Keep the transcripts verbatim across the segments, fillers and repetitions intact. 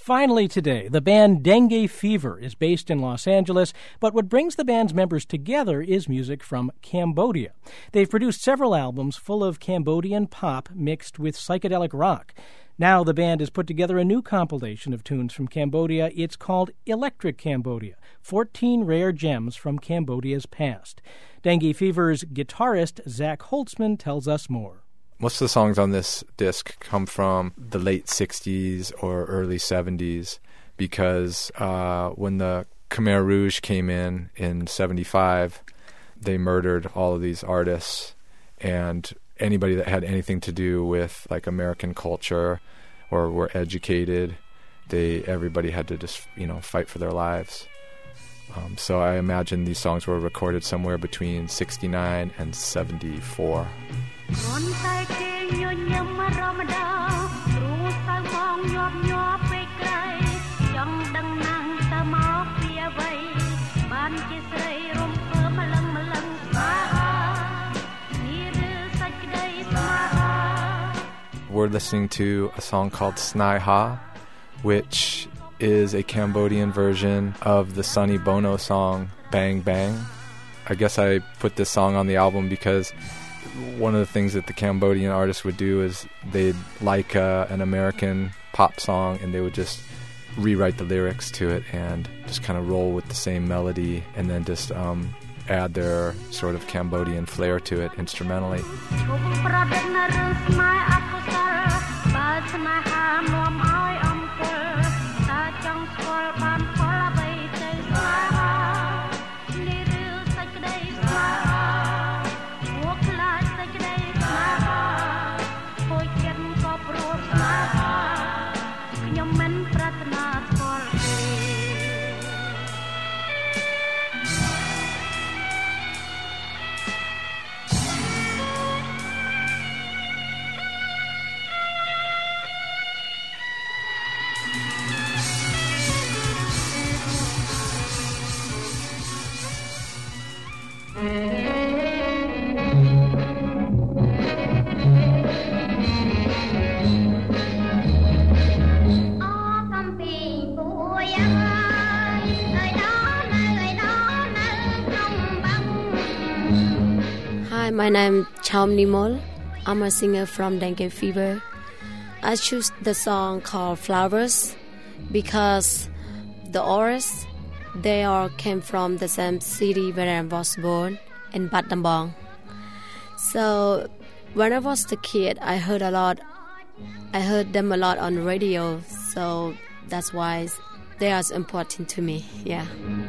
Finally today, the band Dengue Fever is based in Los Angeles, but what brings the band's members together is music from Cambodia. They've produced several albums full of Cambodian pop mixed with psychedelic rock. Now the band has put together a new compilation of tunes from Cambodia. It's called Electric Cambodia, fourteen Rare Gems from Cambodia's Past. Dengue Fever's guitarist Zach Holtzman tells us more. Most of the songs on this disc come from the late sixties or early seventies because uh, when the Khmer Rouge came in in seventy-five, they murdered all of these artists, and anybody that had anything to do with like American culture or were educated, they everybody had to just, you know, fight for their lives. Um, so I imagine these songs were recorded somewhere between sixty-nine and seventy-four. We're listening to a song called Snai Ha, which is a Cambodian version of the Sonny Bono song Bang Bang. I guess I put this song on the album because one of the things that the Cambodian artists would do is they'd like uh, an American pop song and they would just rewrite the lyrics to it and just kind of roll with the same melody and then just um, add their sort of Cambodian flair to it instrumentally. Hi, my name is Chom Nimol. I'm a singer from Dengue Fever. I choose the song called Flowers because the artists, they all came from the same city where I was born, in Battambang. So when I was a kid, I heard a lot. I heard them a lot on the radio, so that's why they are important to me. Yeah.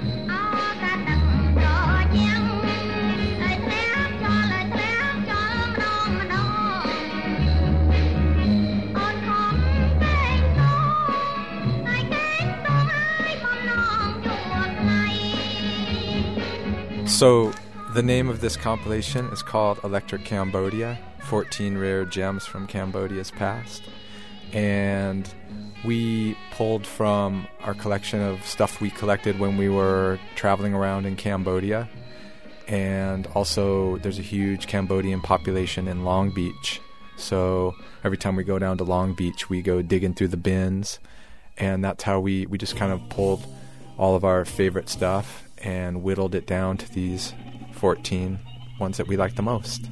So the name of this compilation is called Electric Cambodia, fourteen Rare Gems from Cambodia's Past. And we pulled from our collection of stuff we collected when we were traveling around in Cambodia. And also there's a huge Cambodian population in Long Beach. So every time we go down to Long Beach, we go digging through the bins. And that's how we, we just kind of pulled all of our favorite stuff and whittled it down to these fourteen ones that we like the most.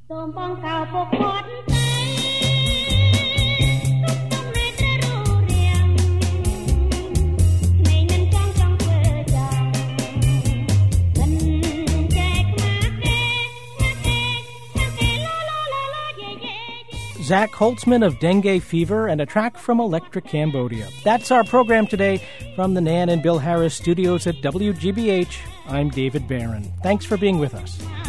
Zach Holtzman of Dengue Fever and a track from Electric Cambodia. That's our program today from the Nan and Bill Harris studios at W G B H. I'm David Barron. Thanks for being with us.